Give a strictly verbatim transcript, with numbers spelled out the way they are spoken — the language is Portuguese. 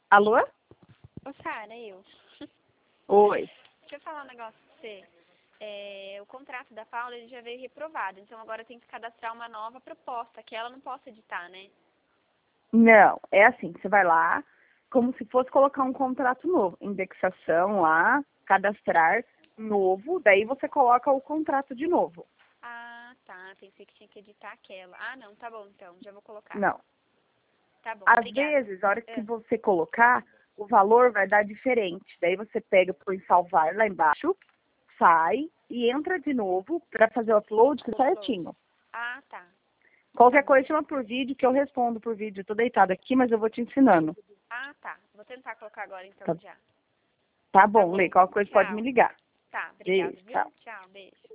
Alô? Ô, Sara, eu. Oi. Deixa eu falar um negócio pra você. É, o contrato da Paula ele já veio reprovado, então agora tem que cadastrar uma nova proposta, que ela não possa editar, né? Não, é assim, você vai lá, como se fosse colocar um contrato novo. Indexação lá, cadastrar novo, daí você coloca o contrato de novo. Ah, tá. Pensei que tinha que editar aquela. Ah, não, tá bom então, já vou colocar. Não. Tá bom, Às obrigada. vezes, a hora que É. você colocar, o valor vai dar diferente. Daí você pega, põe salvar lá embaixo, sai e entra de novo para fazer o upload tudo certinho. Ah, tá. Qualquer Tá bom. coisa chama por vídeo, que eu respondo por vídeo. Eu tô deitada aqui, mas eu vou te ensinando. Ah, tá. Vou tentar colocar agora então Tá, já. tá Tá bom, Lê. bom. Qualquer coisa pode me Tchau. ligar. Tá, obrigada, Beijo, viu? tchau. Tchau, beijo.